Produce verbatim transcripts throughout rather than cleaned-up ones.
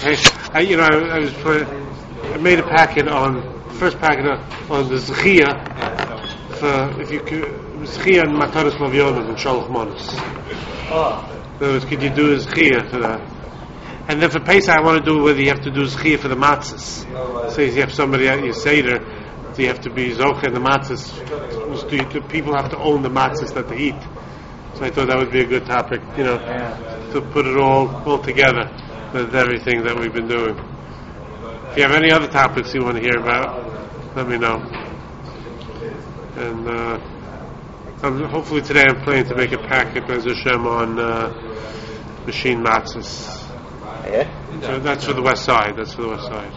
Hey, I, you know, I, I was put, I made a packet on first packet on the Zechia for if you could Zechia and Mataris Lavionim and Shalach Manos. Oh. In other words, could you do a Zechia for that? And then for Pesach, I want to do whether you have to do Zechia for the matzahs. So if you have somebody at your Seder, do you have to be Zocha in the matzahs? Do, you, do people have to own the matzahs that they eat? So I thought that would be a good topic, you know, to put it all all together with everything that we've been doing. If you have any other topics you want to hear about, let me know. And uh, I'm, hopefully today I'm planning to make a packet as Hashem on uh, machine matzahs. Yeah? So that's for the west side. That's for the west side.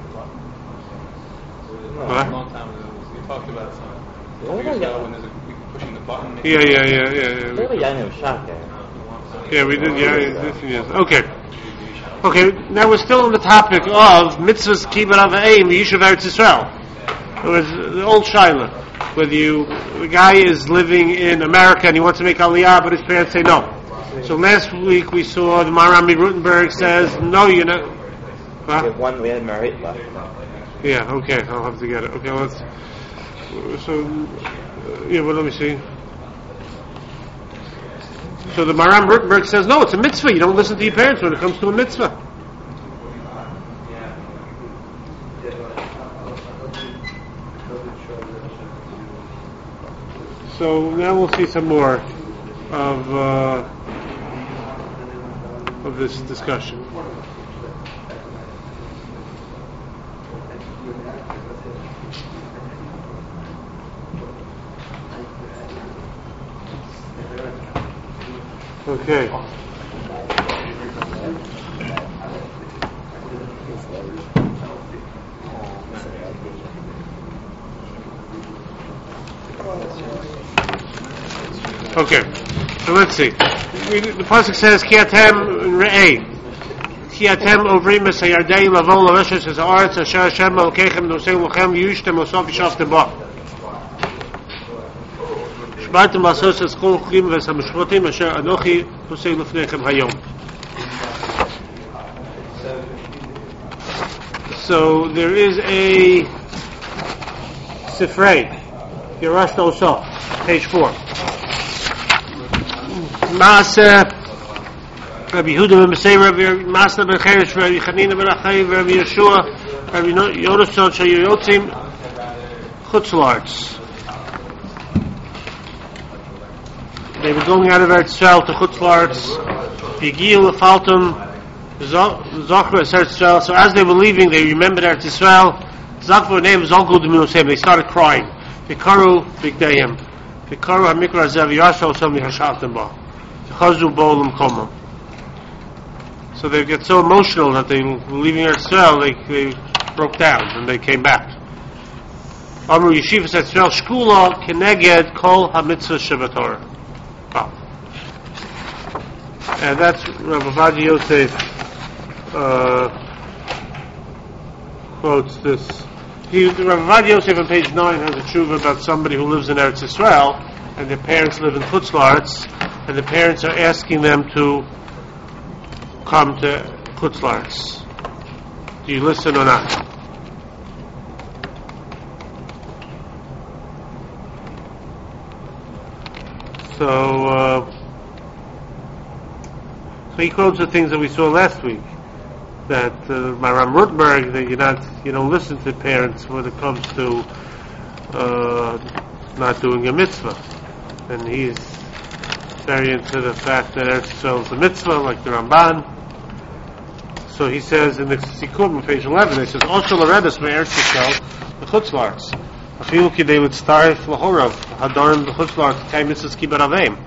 No, What? a long time ago. We talked about some Yeah, years yeah. ago when there's a, we pushing the button. Yeah, yeah, yeah, yeah, yeah. Really, I know Shaka. Yeah, we did. Yeah, yeah, yes. Okay. Okay. Now we're still on the topic of mitzvahs kibbutz av aim the Yishuv Eretz Yisrael. It was the old shaila. Whether you the guy is living in America and he wants to make aliyah, but his parents say no. So last week we saw the Marami Rutenberg says no, you're not. Huh? We have one, we had Marit left. Yeah. Okay. I'll have to get it. Okay. Let's. So uh, yeah. Well, let me see. So the Maram Rutenberg says, no, it's a mitzvah. You don't listen to your parents when it comes to a mitzvah. So now we'll see some more of uh, of this discussion. Okay. Okay. So let's see. The pasuk says, "Ki atem re'ei, ki atem ovrim es hayardei lavon laveshes es haaretz asher Hashem Elokechem nosei lochem v'yushtem osof yishaftem ba." שבאתם לעשות את כל החוקים והמשפטים אשר אנוכי עושה לפניכם היום. So there is a Sifrei, Yerash Osaf, page four. Maaseh Rabbi Yehuda ben Mesei, Rabbi Maaseh ben Cheresh, Rabbi Chanina ben Achai, Rabbi Yeshua, Rabbi Yonason Shayoyotzim, Chutzlarts. They were going out of Eretz Yisrael to Chutzlarts, Yigil, Faltum, Zochra, Eretz Yisrael. So as they were leaving, they remembered Eretz Yisrael. Zachva name Zolgul D'Minusem. They started crying. Vikaru Bigdayim. Vikaru Hamikra Zev Yashal Somi Hashaltem Ba. Chazu Bo'olam Koma. So they get so emotional that they were leaving Eretz Yisrael, they, they broke down and they came back. Amru Yeshivas Eretz Yisrael Shkula Keneged Kol HaMitzvah Shebatorah. Oh. And that's Rav Ovadia Yosef uh, quotes this. He, Rav Ovadia Yosef on page nine has a tshuva about somebody who lives in Eretz Yisrael and their parents live in Chutzlarts and the parents are asking them to come to Chutzlarts. Do you listen or not? So, uh, so he quotes the things that we saw last week. That uh, Maram Rutenberg, that you're not, you don't listen to parents when it comes to uh, not doing a mitzvah, and he's very into the fact that Eretz Yisrael is a mitzvah, like the Ramban. So he says in the Sikkum on page eleven, he says, "Also l'redes me'Eretz Yisrael the Chutzlarts." Afilu kidei l'tztarif l'horav hadorim b'chutzlarts k'ay mitzvahs kibbutz av aim.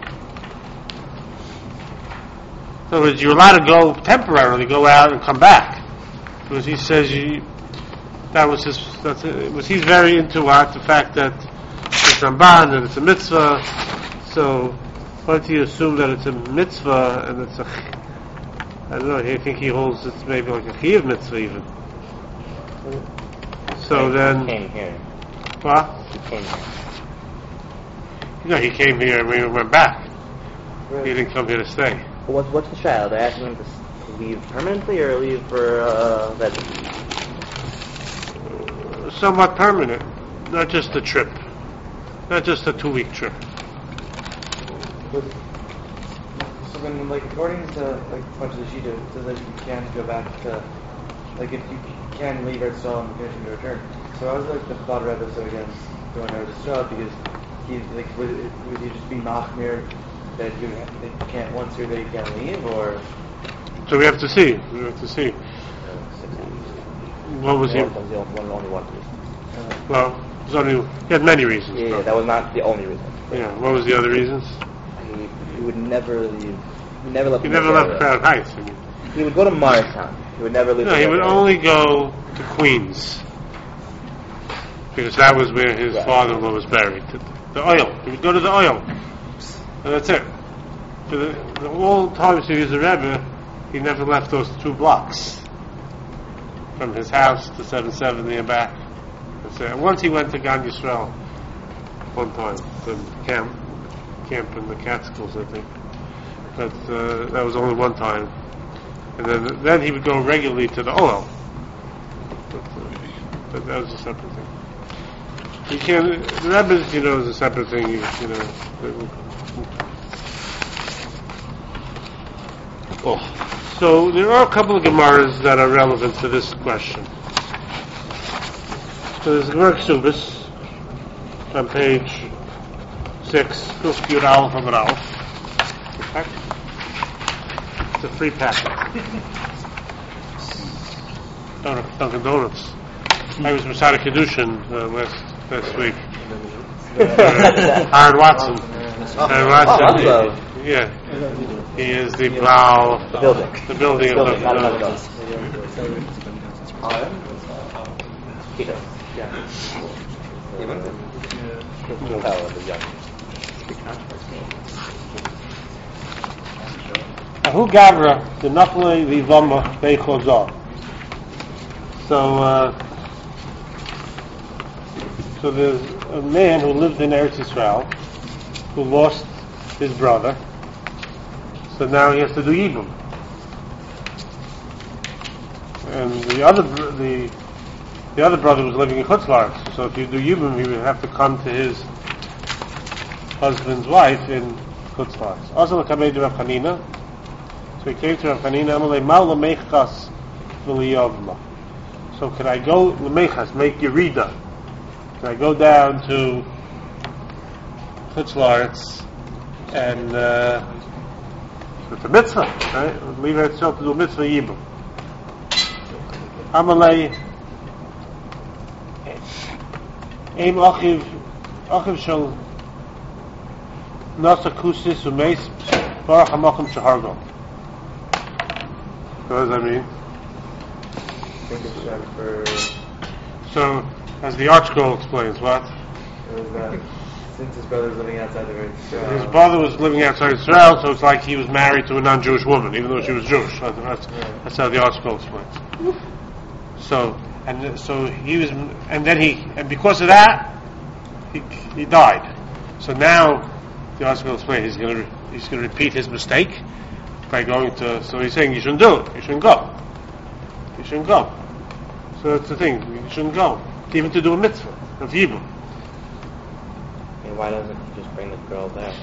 In other words, you're allowed to go temporarily, go out and come back, because he says you, that was his. That's it, was he's very into what the fact that it's Ramban and it's a mitzvah. So why do you assume that it's a mitzvah and it's a? I don't know. I think he holds it's maybe like a chiyuv mitzvah even. So he then. Came here. What? He came here. No, he came here and we went back. Right. He didn't come here to stay. Well, what's, what's the child? They're asking him to, to leave permanently or leave for uh, that? Somewhat permanent, not just a trip, not just a two-week trip. But, so then, like, according to like Punch the Sheet, it says that you can go back to, like, if you can leave Eretz and finish to return. So I was like the thought Rebbe so against going to Eretz Yisrael because he like would, it, would he just be machmir that you that you can't once you're there you can't leave, or So we have to see. We have to see. What was he? That was the only, one- only one reason. uh, Well, there's only he had many reasons. Yeah, yeah, but- that was not the only reason. yeah. What was the other reasons? He, he would never leave. He never left. He the never area. left Crown Heights. I mean. He would go to Morristown. He would never leave. No, the he would area. only go to Queens because that was where his Right. father-in-law was buried. The, the oil. He would go to the oil, and that's it. For the, the all times he was a Rebbe, he never left those two blocks from his house to seven seventy and back. That's it. And once he went to Gan Yisrael one time, the camp, camp in the Catskills, I think. But uh, that was only one time. And then then he would go regularly to the oil. But, uh, but that was a separate thing. You can't, the Rebbe's, you know, is a separate thing, you, you know. Oh. So there are a couple of Gemaras that are relevant to this question. So there's Gemara Ksubis on page six, Kuf Yud Aleph Amud Aleph. It's a free packet. Donut, Dunkin' Donuts. I was Masada Kedushin uh, last last week. Aaron Watson. Aaron Watson. Oh, he- yeah. He is the Baal. The building. The building of Building, Dunkin' not another Donuts. Peter. yeah. Even the No. power of the young. Who Gavra the Nafle Vivama Beichozah. So, uh, so there's a man who lived in Eretz Yisrael who lost his brother. So now he has to do Yibum. And the other br- the the other brother was living in Chutz La'aretz. So if you do Yibum, he would have to come to his husband's wife in Chutz La'aretz. Also, the Kamei Rav Hanina. So he came to Rav Hanina, Amalei Mal Lemechas V'liyavma. So can I go Lemechas, make Yerida? Can I go down to Chutz La'aretz and uh, it's a mitzvah, right? Leave itself to do mitzvah Yibum. Amalei Eim Achiv Achiv Shal Nasa Kusis Umeis Baruch HaMachim Shahargo. What does that mean? I think it's uh, for So, as the ArtScroll explains, what? it was that since his brother's living outside of Eretz Yisrael. His brother was living outside Israel, so it's like he was married to a non-Jewish woman, even though she was Jewish. So that's, that's how the ArtScroll explains. So, and so he was, and then he, and because of that, he, he died. So now, the ArtScroll explains he's going to he's going to repeat his mistake by going to. So he's saying you shouldn't do it. You shouldn't go. You shouldn't go. So that's the thing. You shouldn't go, even to do a mitzvah of Yibum. And why doesn't he just bring the girl back?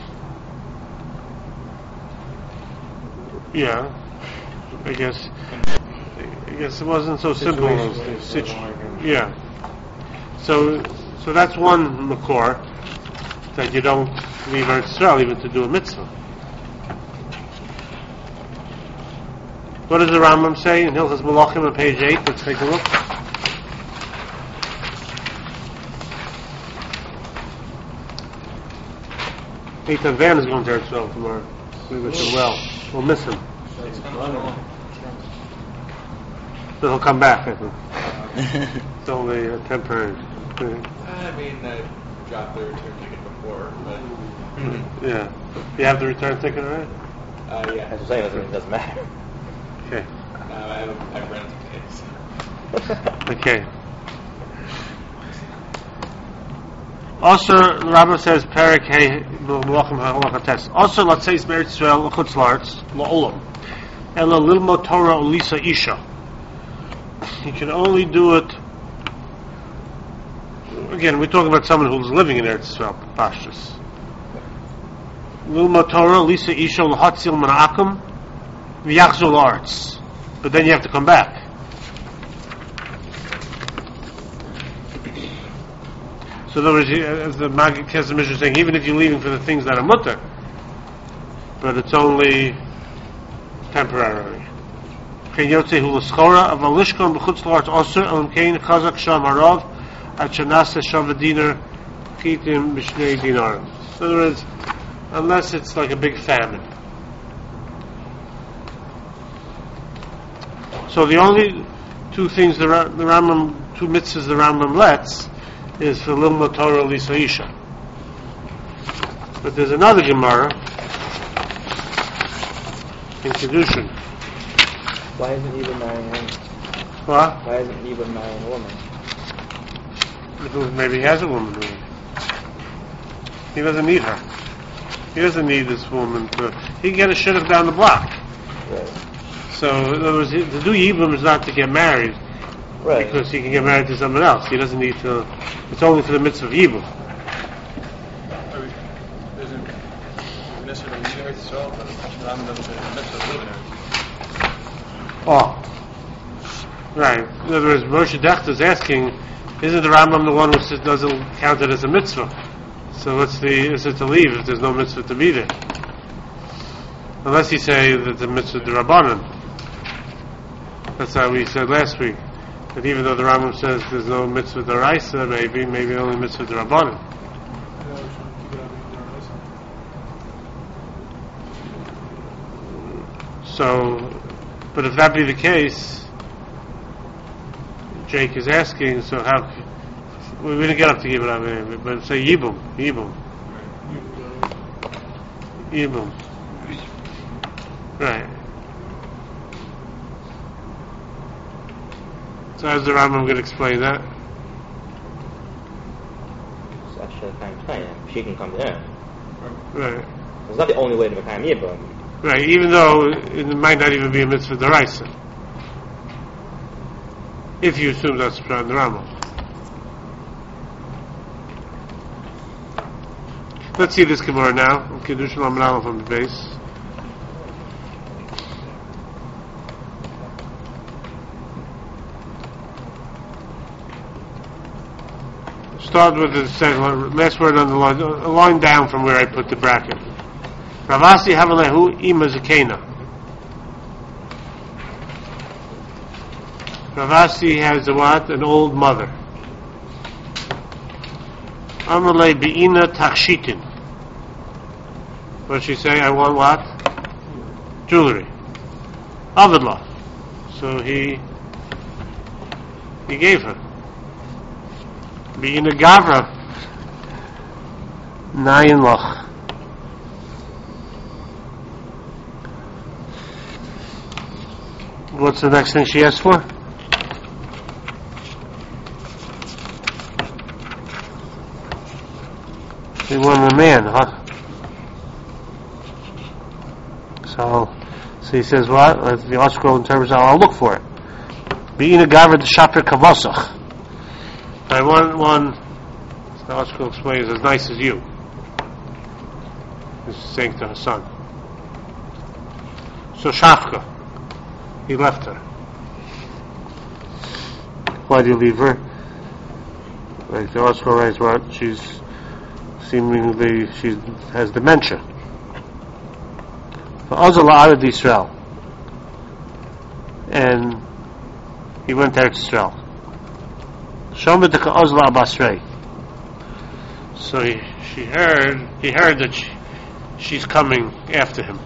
Yeah, I guess. I guess it wasn't so simple. in those days. Situ- yeah. So, so that's one makor that you don't leave Eretz Yisrael even to do a mitzvah. What does the Rambam say in Hilchos Malachim on page eight? Let's take a look. Eitan Van is going to Eretz Yisrael tomorrow. We wish him well. We'll miss him. But he'll come back, I think. It's only a temporary thing. I mean, I dropped the return ticket before, but Yeah. You have the return ticket already? uh, yeah. As I'm saying, it doesn't matter. Okay. No, I have I've rented tickets. Okay. Also, the Rambam says, Perek Hey, Malachim HaHalacha Tes. Also, let's say it's Eretz Yisrael, Chutz La'aretz, La'olam. Ela lilmod Torah ulisa isha. He can only do it. Again, we're talking about someone who's living in Eretz Yisrael, pashtus. Lilmod Torah ulisa isha l'hatzil mana'akum v'yachzul arts. But then you have to come back. So in other words, as the Maggid Kesef Mishnah is saying, even if you're leaving for the things that are mutter, but it's only temporarily. Ken yotze hu l'schora of alishkon b'chutz l'arts osur elam kein chazak sham harav at shanasa shavadiner chitim b'shnei dinarim. In other words, unless it's like a big famine. So the only two things the, Ra- the Rambam, two mitzvahs the Rambam lets is for Lilmod Torah Lisa Isha. But there's another Gemara in Kedushin. Why isn't Eva marrying a woman? What? Why isn't Eva marrying a woman? Because maybe he has a woman with him. He doesn't need her. He doesn't need this woman to. He can get a shidduch down the block. Right. So, in other words, to do Yibum is not to get married, Right. because he can get married to someone else. He doesn't need to. It's only for the mitzvah of Yibum. There's a mitzvah of Eretz Yisrael, but the Rambam doesn't say the mitzvah of living there. Oh, right. In other words, Moshe Dechter is asking, isn't the Rambam the one who says doesn't count it as a mitzvah? So what's the is it to leave if there's no mitzvah to be there? Unless you say that the mitzvah d'Rabbanan. That's how we said last week. That even though the Rambam says there's no mitzvah d'Oraisa, maybe, maybe only mitzvah d'Rabbanan. So, but if that be the case, Jake is asking, so how, we didn't get up to give it up, but say Yibum, Yibum. Yibum. Right. So how's the Rambam going to explain that? So actually, I can't explain it. She can come to him. Right. It's not the only way to become Yibum. Right, even though it might not even be a mitzvah d'oraisa. If you assume that's from the Rambam. Let's see this Gemara now. Kedushin Lamed Aleph on the base. Start with the second last word on the line, a line down from where I put the bracket. Ravasi Havalehu Ima Zakena. Ravasi has a what? An old mother. Amalei Be'ina Takshitin. What did she say? I want what? Jewelry. Avidla. So he he gave her. Be'ina Gavra. Nayin Loch. What's the next thing she asked for? She wanted a man, huh? So, so he says, what? As the article interprets, I'll look for it. Be'ina Gavra the Shaper Kavosach. I want one, the article explains, as nice as you. He's saying to her son. So Shafka. He left her. Why do you leave her? Like the article writes, what? She's seemingly, she has dementia. Azala out of Israel. And he went to Israel. Shomadika Azla Basrei. So he, she heard, he heard that she, she's coming after him.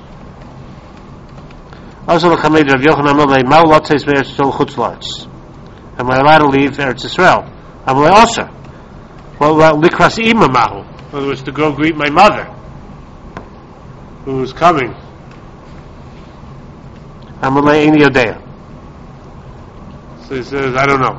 Azala Kamed Rav Yochanan Amalei Ma'ulat says Eretz Yisrael Chutz La'aretz. Am I allowed to leave Eretz Yisrael? Amalei also. Well, well, Likras Ima Mahu. In other words, to go greet my mother, who is coming. Amalei Eini Yodea. So he says, I don't know.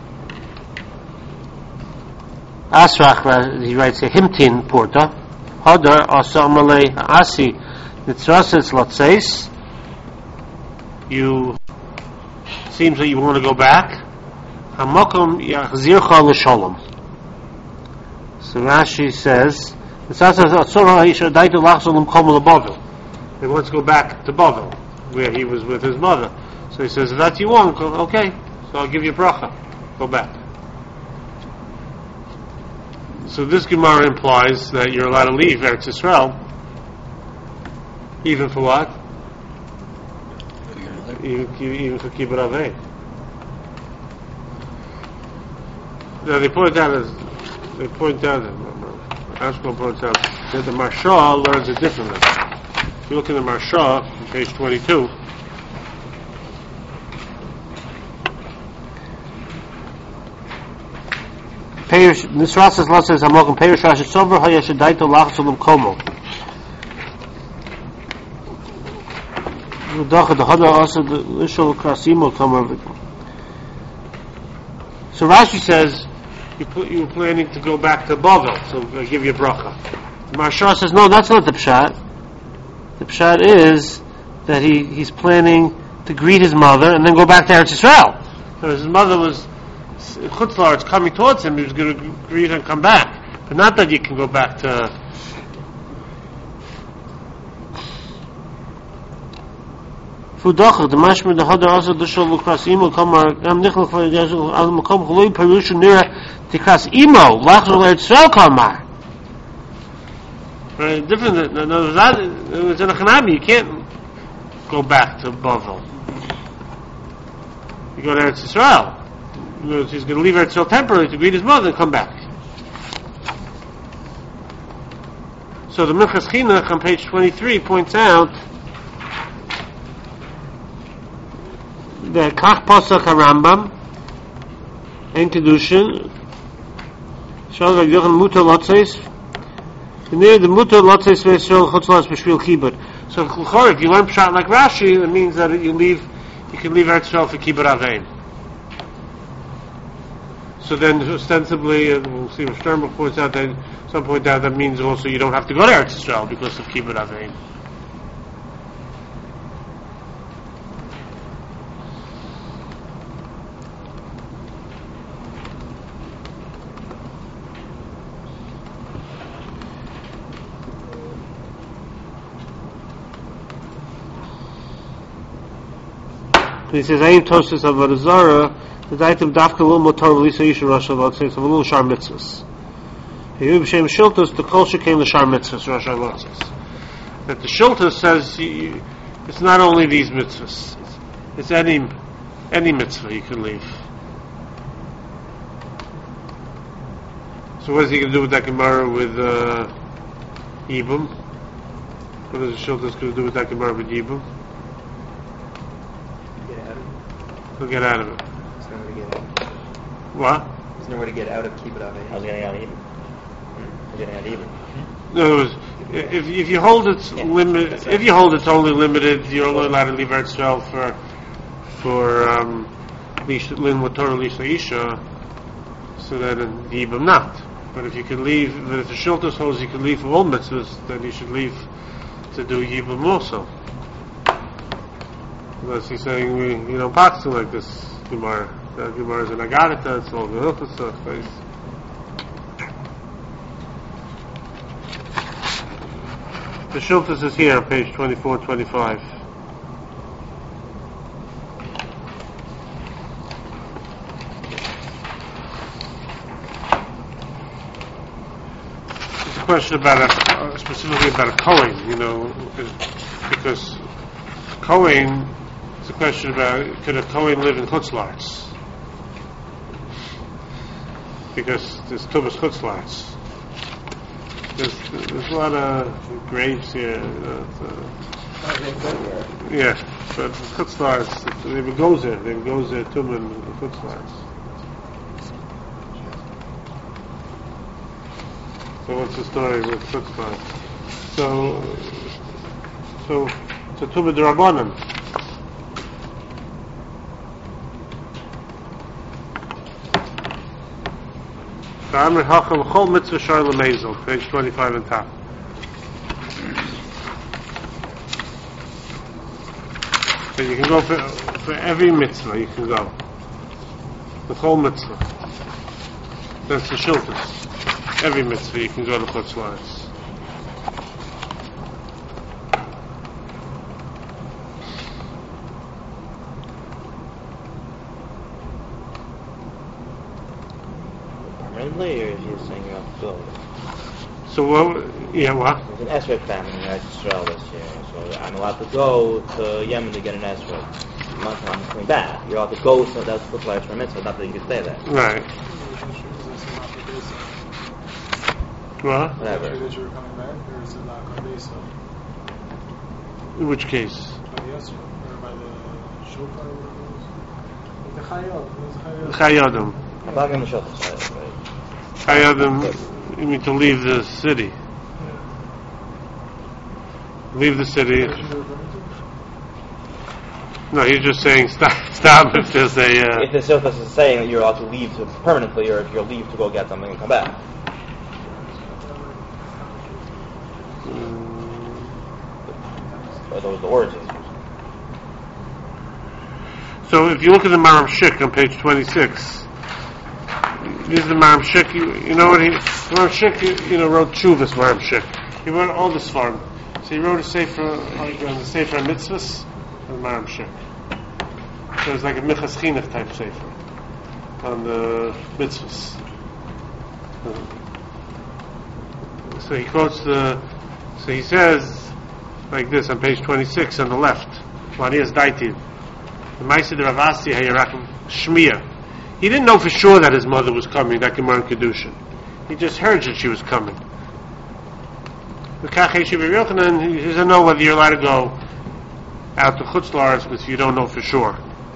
Asrach, he writes, Himtin Porta, Hodar, Asa Amalei Asi, Nitzrases Latseis, you seems that you want to go back. Hamakom yachzircha l'sholom. So Rashi says, he wants to go back to Bavel, where he was with his mother. So he says, if that's you want, okay, so I'll give you a bracha. Go back. So this Gemara implies that you're allowed to leave Eretz Yisrael, even for what? Even, even for Kibbut Avei. Now they point out, as they point out, Ashkelon points out that the Maharsha learns it differently. If you look in the Maharsha, on page twenty-two, Nisras says, "Lot says Hamokim Perish Rashi Sover Hayashadaito Lachzulim Komo." So Rashi says you put, you were planning to go back to Bavel, so I'll give you a bracha. Maharsha says, no, that's not the pshat. The pshat is that he, he's planning to greet his mother and then go back to Eretz Yisrael. So his mother was Chutz La'aretz coming towards him, he was going to greet her and come back. But not that you can go back to... Fudacha, the mashmer the hadar also the shol lukras imo kamar gam nichl for the al makom chloi perushu nira tikras imo lachzol Eretz Yisrael kamar. Right, different. No, no, that it's in a Chanami. You can't go back to Bavel. You go to Eretz Yisrael. He's going to leave Eretz Yisrael temporarily to greet his mother and come back. So the Minchas Chinuch on page twenty-three points out that Kach Pasach HaRambam in Kedushin Shalva Yochanan Mutar Lotzeis near the Mutar Lotzeis Ve'Yisrael Chutzlas B'Shvil Kibbut. So if you learn Pshat like Rashi, it means that you leave, you can leave Eretz Yisrael for Kibbut Avein. So then ostensibly, and we'll see what Sternberg points out, that some point out that means also you don't have to go to Eretz Yisrael because of Kibbut Avein. He says, "Ayin Toshes of Arizara, the item Dafka Lul Motor Lisa Yisha Rosh Hashanah says of Lul Shar Mitzvahs. He B'Shem Shiltus the Kol Shekem the Shar Mitzvahs Rosh Hashanah. That the Shiltus says you, it's not only these mitzvahs; it's, it's any any mitzvah you can leave. So what is he going to do with that Gemara with uh, Yibum? What is the Shiltus going to do with that Gemara with Yibum? He'll get out of it. There's nowhere to get out. What? There's nowhere to get out of Kibbut Avei. I was getting out of Eden. I'm getting out of Eden. In other words, if if you hold it Yeah, limit, right. if you hold it's only limited, you're only allowed to leave Eretz Yisrael for for um, Lin Torah Lisa Isha, so that in Yibam not. But if you can leave, but if the Shiltus holds you can leave for all mitzvahs, then you should leave to do Yibam also. Unless he's saying we, you know, boxing like this Gemara. The Gemara is an Agarita, it's all the Hilchos stuff. The Shiltus is here on page twenty-four twenty-five. It's a question about a, uh, specifically about a Kohen, you know, because Kohen, it's a question about could a Kohen live in Chutz La'aretz? Because there's Tuvas Chutz La'aretz. There's, there's a lot of graves here. You know, uh, yeah, but Chutz La'aretz, they would go there. They would go there to them in Chutz La'aretz. So what's the story with Chutz La'aretz? So, so, so Tumah D'Rabbanan. Amr Hacham Chol Mitzvah Shar L'Mezel, page twenty-five and top. So you can go for for every mitzvah. You can go the whole mitzvah. That's the shiltus. Every mitzvah you can go to Chutz La'aretz. Permanently, or is he saying you have to go? So what? Yeah, what? There's an Esrog famine in Eretz Yisrael this year, so I'm allowed to go to Yemen to get an Esrog. I'm not I'm coming back. You're allowed to go, so that's Chutz La'aretz for a mitzvah, not that you can stay there. Right. What? Whatever. That you were coming back, or is it not going to be so? In which case? By the Esrog, or by the Shofar, or whatever it was? The Chayot. The Chayadim. I'm not going to show this, right? Chayadim, you mean to leave the city. Leave the city. No, he's just saying stop, stop if there's a... Uh, If the Sofas is saying that you're allowed to leave to permanently, or if you'll leave to go get something and come back. Or those the words. So if you look at the Maram Shik on page twenty-six, this is the Maram Shik. You, you know what he? The Maram Shik, you, you know, wrote Chuvas Maram Shik. He wrote all this for him. So he wrote a sefer on the sefer mitzvahs on the Maram Shik. So it's like a Michas Chinuch type sefer on the mitzvahs. So he quotes the. So he says like this on page twenty-six on the left. Marias Daitiv. The Maaseh de Rav Asi Hayarakim Shmiya. He didn't know for sure that his mother was coming, that Gemara in Kedushin. He just heard that she was coming. The Kachei Shiva Yochanan, he doesn't know whether you're allowed to go out to Chutz La'aretz if you don't know for sure.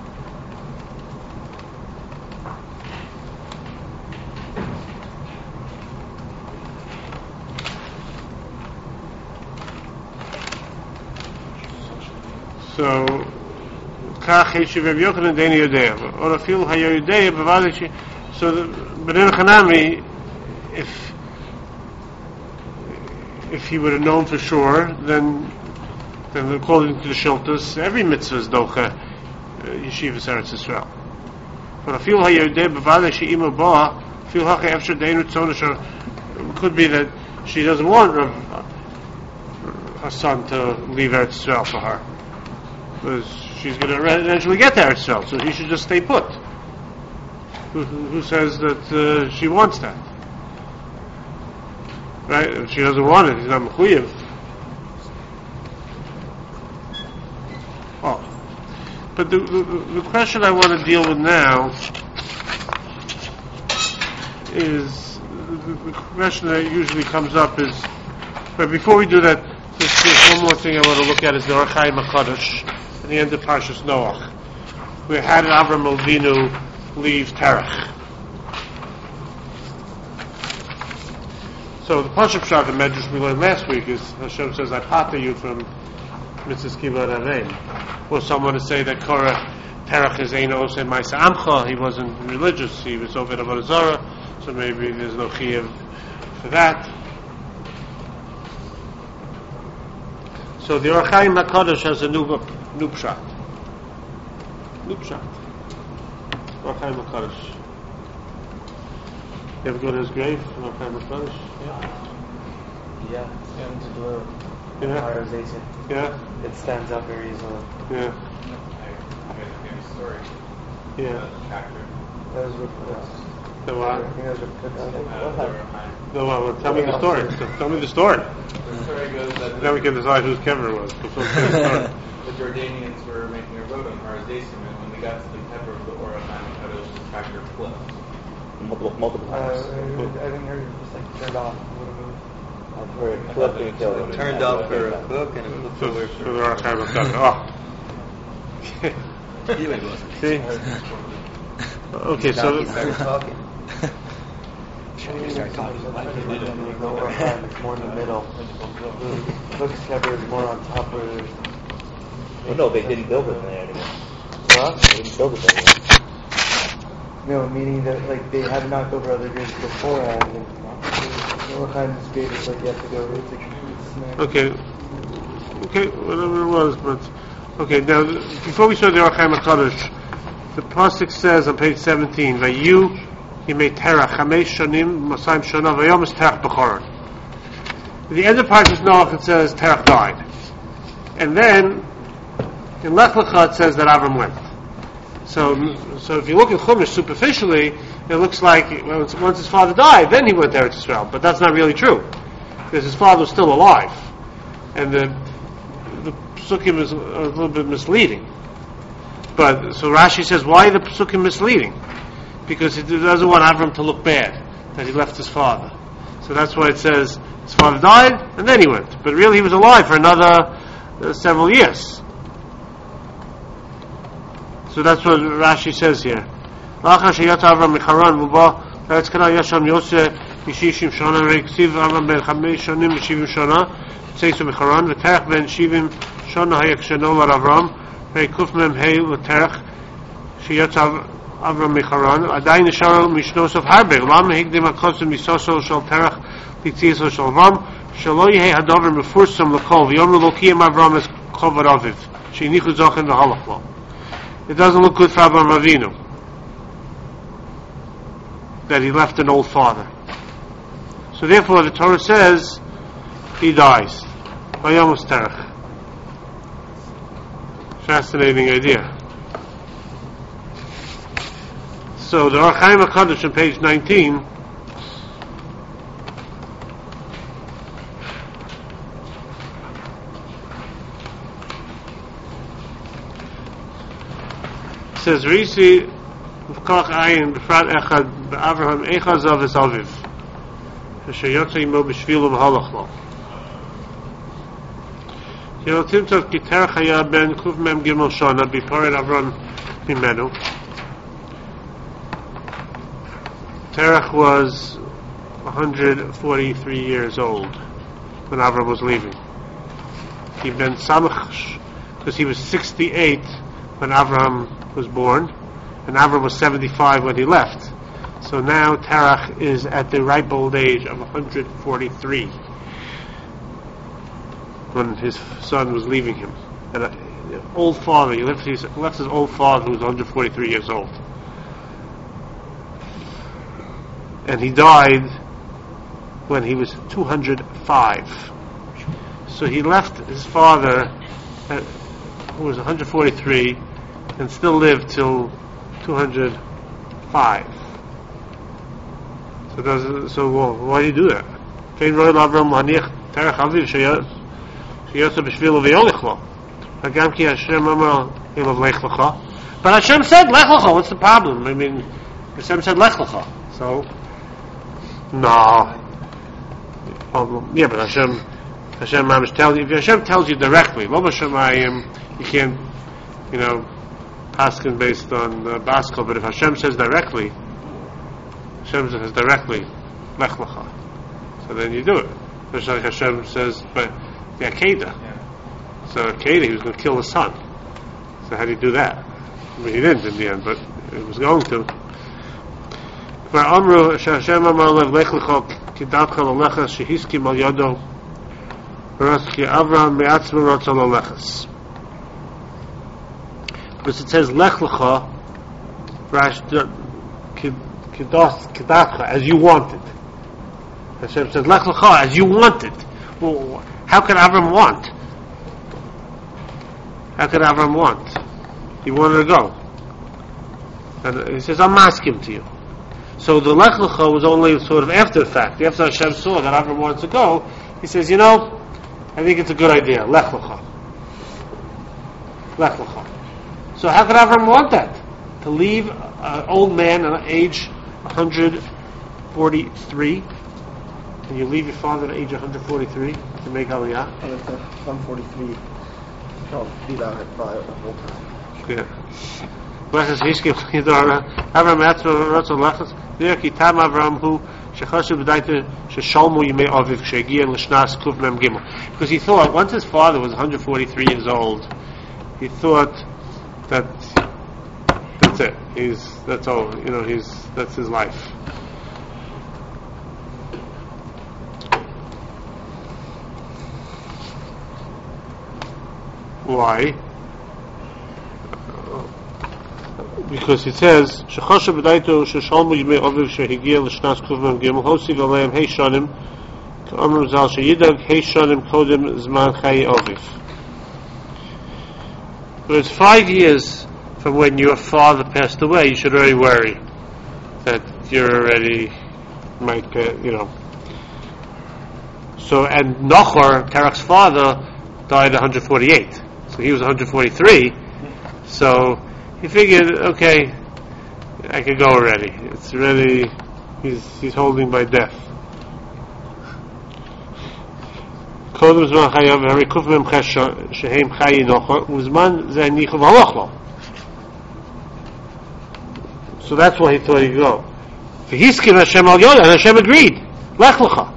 So, Kach Heshiv Rav Yochanan Deni Yodea, or Afil Hayo Yodea Bavadishi. So, the B'nai Chanami, if if he would have known for sure, then then according to the Shiltus, every mitzvah is docha Yeshivas Eretz Yisrael. But Afil Hayo Yodea Bavadishi Ima Ba, Afil Hacha Efshar Deinu Tzonah. Could be that she doesn't want her, her son to leave Eretz Yisrael for her. Because she's going to eventually get there herself, so he should just stay put. Who, who says that uh, she wants that? Right? If she doesn't want it, he's not mechuyev. Oh. But the, the, the question I want to deal with now is the, the question that usually comes up is, but before we do that, there's, there's one more thing I want to look at is the Orach Chaim HaKadosh. At the end of Parshas Noach, we had Avram Avinu leave Terach. So the Pashup Shach and Medrash we learned last week is Hashem says, "I pata you from Mitzvahs Kibbud Aveim." Or someone to say that Korah Terach is Ein Oseh Ma'aseh Amcha. He wasn't religious; he was Oved Avodah Zarah. So maybe there's no chiyuv for that. So the Orach Chaim HaKadosh has a new new pshat. New pshat. Orach Chaim HaKadosh. You ever go to his grave? Orach Chaim HaKadosh? Yeah. Yeah. Yeah. To do a Yeah. prioritization. Yeah. It stands out very easily. Yeah. Story. Yeah. That was what. So I what? think that was what. No, well, well, tell me the story. Tell me the story. The story goes that Then we can decide whose kever it was. Before we tell the story. the Jordanians were making a road on Har Hazeisim, and when they got to the kever of the Orach Chaim HaKadosh, the tractor flipped. Multiple, multiple Uh, times. I didn't hear it was like turned off. It would have moved. I've heard flipped and killed. Turned off for a book and it flipped So, over so for the Orach Chaim HaKadosh. Oh. you. It wasn't. See? Okay, so He started talking. It's more in the middle. The book's cover is more on top where there's. Well, no, they didn't build it there anymore. What? They didn't build it there anymore. No, meaning that like they had knocked over other graves beforehand. And Orach Chaim's grave is like you have to go. It's like it's okay, okay, whatever it was, but Okay, now before we saw the Orchaim HaKadosh, the pasuk says on page seventeen, "Vayu yimei terach chamesh shanim masayim shana vayomas terach b'choron." At the end of Parshas Noach it says Terach died, and then in Lech Lecha it says that Avram went. So, so if you look at Chumash superficially, it looks like once, once his father died, then he went to Eretz Yisrael. But that's not really true, because his father was still alive, and the the Psukim is a little bit misleading. But so Rashi says, why are the Psukim misleading? Because he doesn't want Avram to look bad that he left his father. So that's why it says his father died and then he went. But really, he was alive for another uh, several years. So that's what Rashi says here. Lacha sheyata Avram mecharan muba eretz Kanaan yasham Yosef yishishim shana reiksiv Avram ben chamesh shanim yishivim shana tzeisu mecharan v'terach ben shivim shana hayak shano lar Avram reikuf mem hei v'terach sheyata Avram mecharan adayin nishar mishnos of harbe lam higdim akosim misoso shal terach litziso shal Avram shalo yehei hadavar mefursam l'kol v'yomru lo kiyam Avram es kovad aviv sheinichu zochen v'halach lo. It doesn't look good for Avraham Avinu that he left an old father. So therefore the Torah says he dies. Vayomas terach. Fascinating idea. So the Orchaim HaKadosh on page nineteen says Risi v'kach ayin b'frat echad b'Avraham echazav es aviv v'sheyotza imo b'shvilu v'halach lo yelotim tov ki terach haya ben kuf mem gimel shana b'pared Avram mimenu. Terach was one hundred forty-three years old when Avram was leaving. He ben samach because he was sixty-eight when Avraham was born, and Avram was seventy-five when he left. So now Terach is at the ripe old age of one hundred forty-three when his son was leaving him. And an old father, he left his, left his old father who was one hundred forty-three years old. And he died when he was two hundred five. So he left his father, at, who was one hundred forty-three, and still lived till two hundred five. So does so well, why do you do that? But Hashem said Lech Lecha. What's the problem? I mean, Hashem said Lech Lecha. So no. Problem. Yeah, but Hashem Hashem Mamish tells you, if Hashem tells you directly, Lo B'Shamayim, you can't, you know, paskin based on uh, Baskel, but if Hashem says directly, Hashem says directly, Lech Lecha, so then you do it. Just like Hashem says, but the Akedah. Yeah. So Akedah, he was going to kill his son. So how do you do that? I mean, he didn't in the end, but he was going to. For Amru, Hashem Amar Lev Lech Lecha, Kidatcha L'Lecha, Shehiski Mal Yodo, V'Raski Avraham Me'atzma Rotza L'Lechas. Because it says Lech Lecha, as you wanted. Hashem says Lech Lecha, as you wanted. Well, how could Avram want? How could Avram want? He wanted to go. And he says, I'm asking to you. So the Lech Lecha was only sort of after the fact. After Hashem saw that Avram wanted to go, he says, you know, I think it's a good idea. Lech Lecha. Lech Lecha. So how could Avram want that? To leave an old man at age one hundred forty-three? And you leave your father at age one hundred forty-three to make Aliyah? And it's one forty-three. Oh, be that by the whole time. Yeah. Lechas Hishkim Avram Atzma Ratzon Lechas There Kitam Avram Hu Shechashu B'daita Sheshalmu Yimei Aviv Shegian L'Shnas Kuf Mem Gimel. Because he thought once his father was one hundred forty-three years old, he thought that that's it. He's that's all. You know, he's that's his life. Why? because it says shechosha b'daito sheshalmu yimei oviv shehigia l'shnas kuvim gimel hosi v'aleim hey shanim k'amr zal sheyidag hey shanim kodem zman chayi oviv. But it's five years from when your father passed away. You should already worry that you're already might uh, you know. So and Nachor, Terach's father, died at one hundred forty-eight. So he was one hundred forty-three. So he figured, okay, I could go already. It's really, he's he's holding by death. So that's why he thought he'd go. And Hashem agreed. Lech lecha.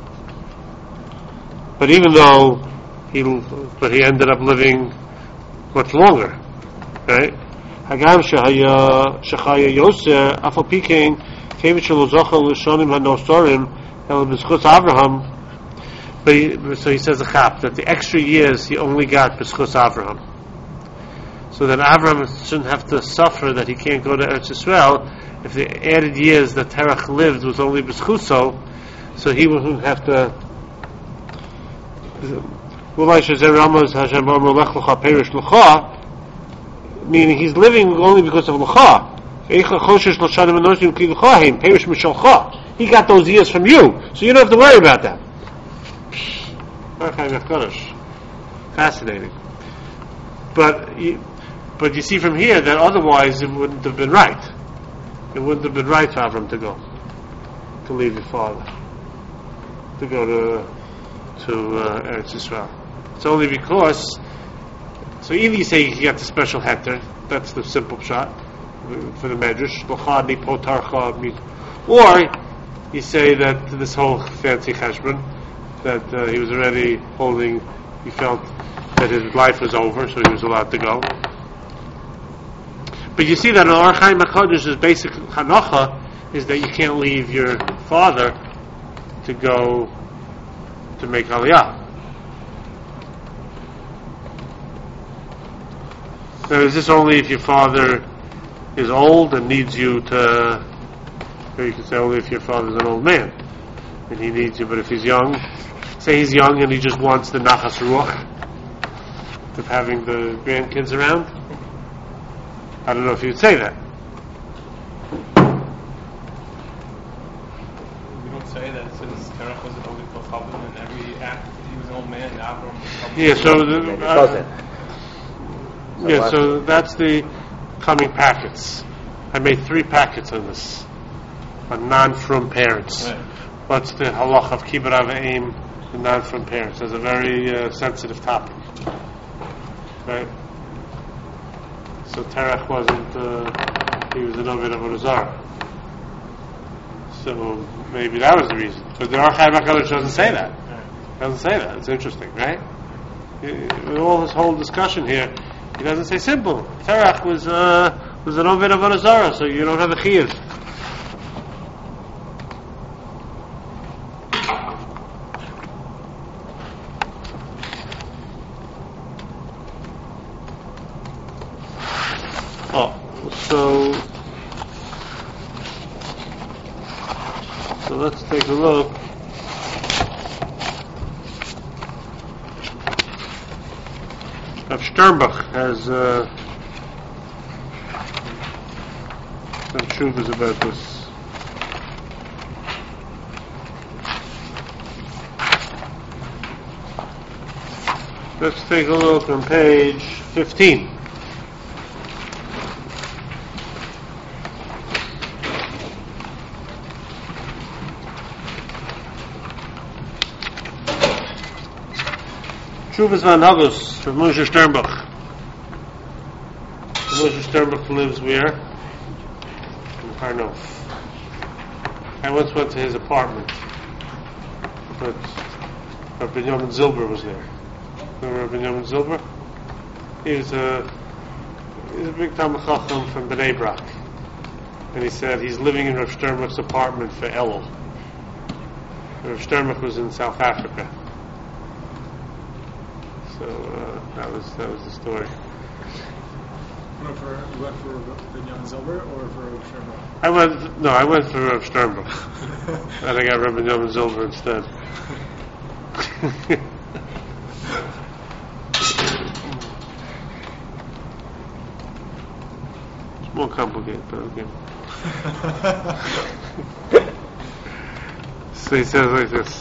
But even though he, but he ended up living much longer, right? Hagam shehaya shechaya Yosef afal pikein kevit shelo zochel l'shonim hanosorim el b'schus Avraham. But he, so he says a chap that the extra years he only got b'schus Avraham, so that Avraham shouldn't have to suffer that he can't go to Eretz Yisrael. If the added years that Terach lived was only b'schuso, so he wouldn't have to. Meaning he's living only because of L'cha. He got those years from you, so you don't have to worry about that. Fascinating. But you, but you see from here that otherwise it wouldn't have been right. It wouldn't have been right for Avram to go, to leave his father, to go to to uh, Eretz Yisrael. It's only because, so either you say he got the special heter, that's the simple shot for the Medrash, or you say that this whole fancy cheshbon, that uh, he was already holding, he felt that his life was over, so he was allowed to go. But you see that in Or Chaim HaKodesh, his basic hanacha is that you can't leave your father to go to make Aliyah. Now, is this only if your father is old and needs you to, or you can say only if your father's an old man and he needs you, but if he's young, say he's young and he just wants the nachas ruach of having the grandkids around, I don't know if you'd say that. We don't say that since Terach was an only Chavim and every act he was an old man, Avram was Chavim. Yeah, so the, uh, yeah, so that's the coming packets. I made three packets on this, on non-from parents. Right. What's the halach of kibbur avim, the non-from parents? It's a very uh, sensitive topic, right? So Terach wasn't, uh, he was an Ovid of Ozara. So maybe that was the reason. But the Or Chaim HaKadosh doesn't say that. It doesn't say that. It's interesting, right? With all this whole discussion here, he doesn't say simple. Terach was uh, was an Ovid of Ozara, so you don't have a chiyuv. Oh, so so let's take a look. Rav Sternbach has uh, some shuvas about this. Let's take a look on page fifteen. Shuvas van Hagos from Moshe Sternbach. Moshe Sternbach lives where? In Harnof. I once went to his apartment, but Rabbi Benjamin Zilber was there. Remember Rabbi Benjamin Zilber? He was a, he was a big Talmid Chacham from Bnei Brak. And he said he's living in Rav Sternbach's apartment for Elul. Rav Sternbach was in South Africa. So uh, that was that was the story. You went for, you went for Binyamin Zilber or for Rav Sternberg? I went, no, I went for Rav Sternberg. And I got Rabbi Binyamin Zilber instead. It's more complicated, but okay. So he says like this.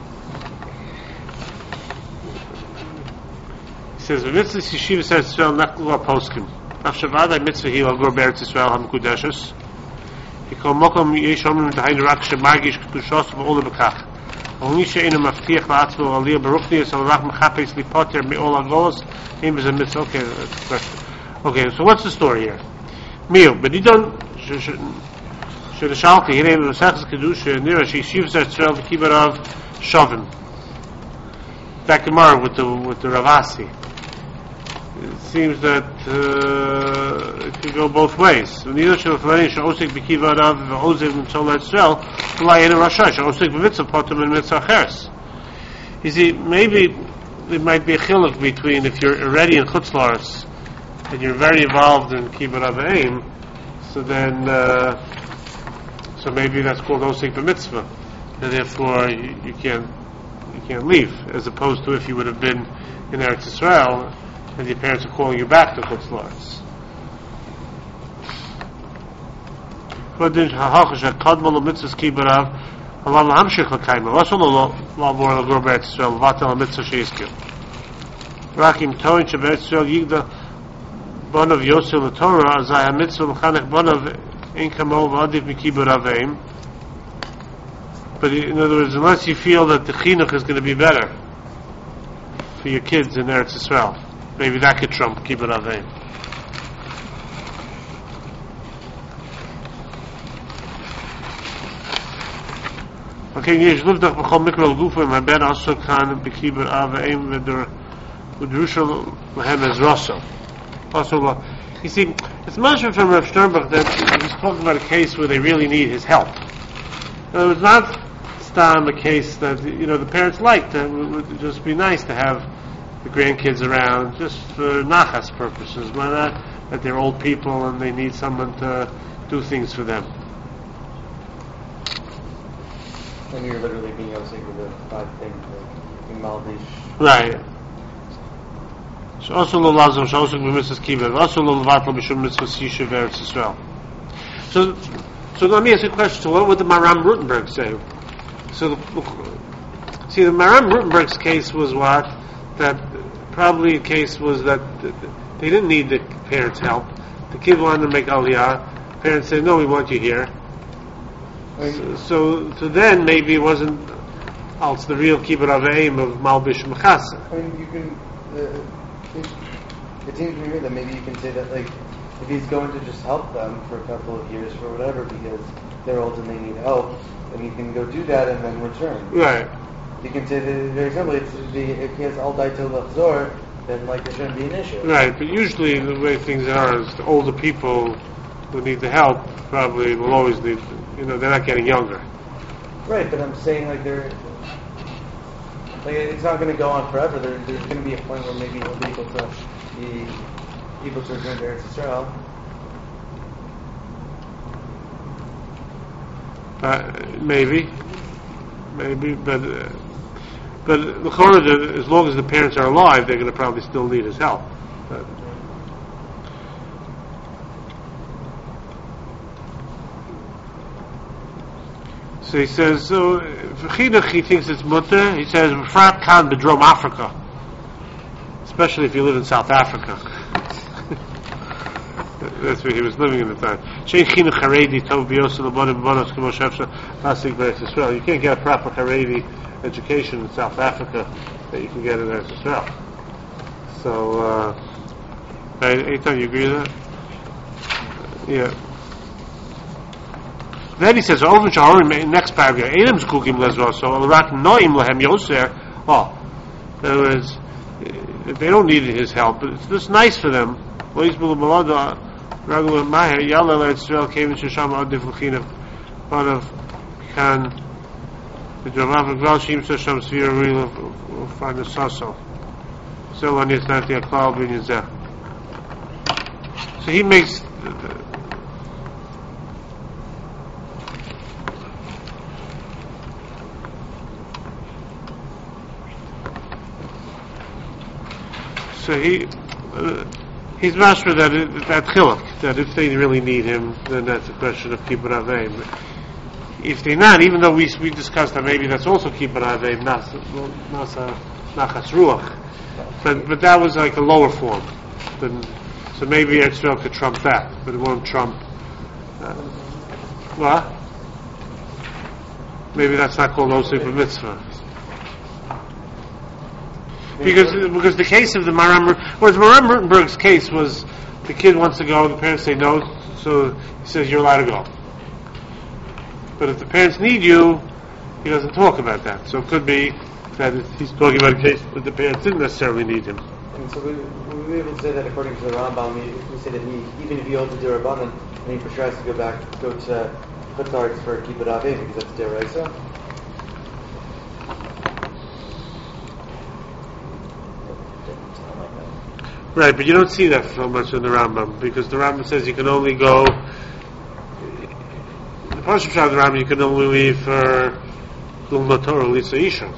He says, "Mitzvah Yeshiva says Israel naklu poskim. Afshavada mitzvah hi al gur be'eretz Israel hamkudeshes. Because mokom yesh omrim dahayin rak shemagish kedushos v'ola b'kach. Only she'enu maftiach la'atzmo aliyah beruchnius al rak mechapes lipoter me'ol agolos. Him is a mitzvah." Okay, that's the question. Okay, so what's the story here? Mio, but he don't. Shedashalki here in the Masechus Kedusha near Yeshiva says Israel v'kibarav shovin. Back tomorrow with the with the Ravasi. It seems that uh, it could go both ways. You see, maybe it might be a chiluk between if you're already in Chutz La'aretz and you're very involved in Kibbutz Avim, so then uh, so maybe that's called osik b'mitzvah, and therefore you, you can't you can't leave, as opposed to if you would have been in Eretz Yisrael and your parents are calling you back to Chutz La'aretz. Rakim toin sheberetz Yisrael yigda bonav Yosef l'Torah azay ha-mitzvah l'chanech bonav ein kamo v'adiv mikibur aveim. But in other words, unless you feel that the chinuch is going to be better for your kids in Eretz Yisrael, maybe that could trump Kibbutz Aveim. Okay, yesh livdach b'chol mikro l'gufo my ben also kan b'Kibbutz Aveim v'drusha l'hem ezroso. Also, you see, it's mentioned from Rav Sternberg that he's talking about a case where they really need his help. It was not stam a case that, you know, the parents liked. It would just be nice to have the grandkids around just for nachas purposes. Why not? That they're old people and they need someone to do things for them. And you're literally being able to say with the five things like in Maldish. Right. So also lo lazim, so also b'mitzvahs kibbutz, also lo levatlo b'shum mitzvahs yishuv Eretz Yisrael. So, so let me ask you a question. So what would the Maram Rutenberg say? So, the, see, the Maram Rutenberg's case was what? That probably a case was that they didn't need the parents' help. The kid wanted to make aliyah. Parents said, "No, we want you here." So, so, so then maybe it wasn't. Oh, it's the real kibbutz aveim of Malbish Mechasa. I mean, you can. Uh, it, it seems to me that maybe you can say that, like, if he's going to just help them for a couple of years or whatever because they're old and they need help, then you can go do that and then return. Right. You can say that very simply, it's the, if he has all died till Lachzor, then like there shouldn't be an issue. Right, but usually the way things are is the older people who need the help probably will always need, you know, they're not getting younger. Right, but I'm saying like they're, like it's not going to go on forever. There, there's going to be a point where maybe he'll be able to be able to return to Eretz Yisrael. Uh, maybe, maybe, but uh, but the Chorah, as long as the parents are alive, they're going to probably still need his help. But, so he says, so for chinuch he thinks it's mutter. He says, "Frat kan bedrom Africa," especially if you live in South Africa. That's where he was living at the time. Shein chinuch haredi tov biyos l'bonim bonos k'mo shefsha lasik b'Eretz Yisrael. You can't get a proper haredi education in South Africa that you can get in Eretz Yisrael. So, uh, Eitan, you agree with that? Yeah. Then he says, "Over Shahorim." Next paragraph, "Elim zkukim lezro so rak noim lehem yoser." Oh, in other words, they don't need his help, but it's just nice for them. Lo yisbulu malada ragul maher yalla le'Yisrael came in sham adif l'chinav one of kan the dramav gral shim sham svir real find the sasso. So when it's not the aklal bin yizeh. So he makes. So he uh, he's master that that chiluk, that if they really need him, then that's a question of kibbut aveim. If they're not, even though we we discussed that maybe that's also kibbut aveim, nasa nachas ruach, but but that was like a lower form. Then, so maybe Eretz could trump that, but it won't trump. Uh, what? Maybe that's not called osif mitzvah. Because because the case of the Maram, well, Maram Rutenberg's case was the kid wants to go, the parents say no, so he says you're allowed to go. But if the parents need you, he doesn't talk about that. So it could be that he's talking about a case that the parents didn't necessarily need him. And so we we be able to say that according to the Rambam, we, we say that he, even if he holds a Durabanan, then he for sure has to go back, go to Chutzarts for Kibbut Avim, because that's Deraisa. Right, but you don't see that so much in the Rambam, because the Rambam says you can only go. The Pasuk of the Rambam, you can only leave for Lilmud Torah Lisa Isha.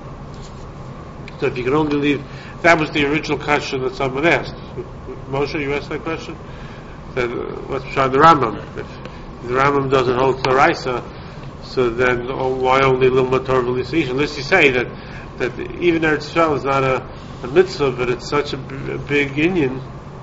So if you can only leave, that was the original question that someone asked. Moshe, you asked that question? That uh, what's Pshat the Rambam? If the Rambam doesn't hold Saraisa, so then oh, why only Lilmud Torah Lisa Isha? Unless you say that that even Eretz Yisrael is not a a mitzvah, but it's such a, b- a big inyan,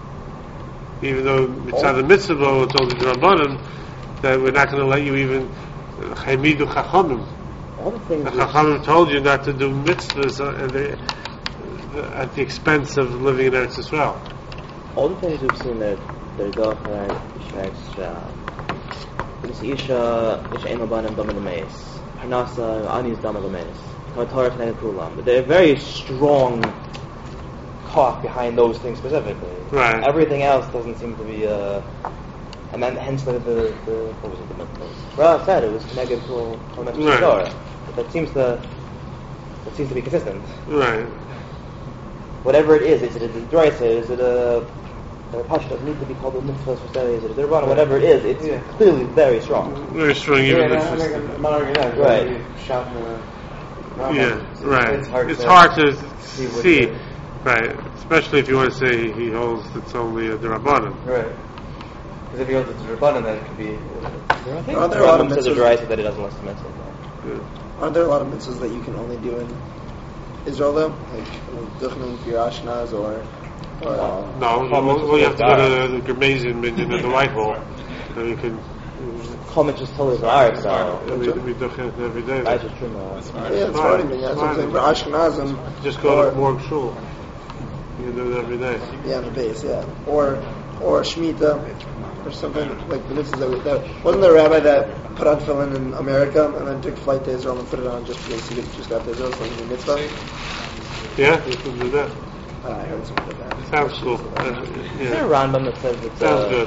even though it's not a mitzvah, it's only the Rabbanim, that we're not going to let you even Chaimidu Chachamim. All the things The Chachamim told you not to do mitzvahs uh, the, the, at the expense of living in Eretz Yisrael. all the things we've seen that that go for Ishmael, this Isha, Isha Ein Labanim Dama L'Meis, Parnasa Ani's Dama L'Meis, Torah Tnei Kulam. But they're very strong talk behind those things specifically. Right. Everything else doesn't seem to be, uh, and then hence the, the, the what was it, the mitzvahs. Well, said it was negative to Mitzvah Right. Torah. But that seems to, that seems to be consistent. Right. Whatever it is, is it a Draisa, is it a, a Pasha, doesn't need to be called a mitzvah for Sari, is it a Dirban, whatever it is, it's Yeah. clearly very strong. Very strong, Yeah, even no, if I'm it's- not- I'm not arguing that. Right. You shot in the Rambam. Yeah, It's- right. It's hard, It's to, hard to see what see, the- right? Especially if you want to say he holds it's only a Derabanan. Right. Because if you hold it to Rabbanan, then it could be. I think Are there a lot of Rambam says a mitzvahs- Draisa that it doesn't list the mitzvah. Aren't there a lot of mitzvahs that you can only do in Israel though? Like Duchnin for your Ashkenaz or or uh, No, well, well, you have to go to the Germazian Minyan at the Whitehall. So you can Comment just tell us the art, so be Duchnin every day. I just trim yeah, the it's fine. fine. Yeah, that's what I'm saying. For Ashkenazim, Just go to or, Morg Shul. You can do it every day. yeah, on the base, yeah, or or Shemitah or something like the mitzvahs that, we, that wasn't there a rabbi that put on tefillin in America and then took flight to Israel and put it on just because he just got to Israel, so he did mitzvah. Yeah, you can do that. Uh, I heard something like that. Sounds cool. Uh, Is there a yeah. Rambam that says it's Sounds uh, good.